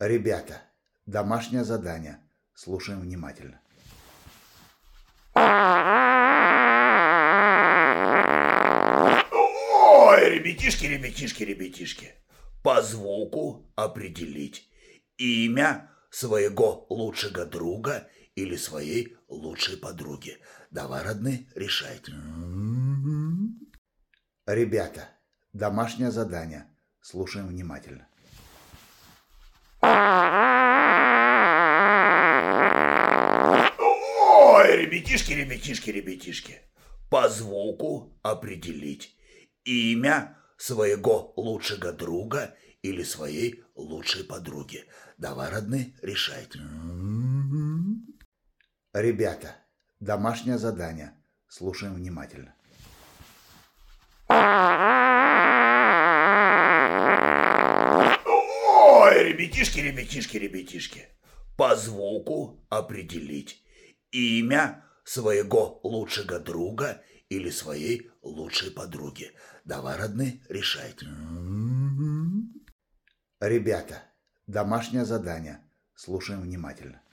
Ребята, домашнее задание. Слушаем внимательно. Ой, ребятишки, по звуку определить имя своего лучшего друга или своей лучшей подруги. Давай, родные, решайте. Ребята, домашнее задание. Слушаем внимательно. Ой, ребятишки, по звуку определить имя своего лучшего друга или своей лучшей подруги. Давай, родные, решайте. Ребята, домашнее задание. Слушаем внимательно. Ой, ребятишки, по звуку определить имя своего лучшего друга или своей лучшей подруги. Давай, родные, решайте. Ребята, домашнее задание. Слушаем внимательно.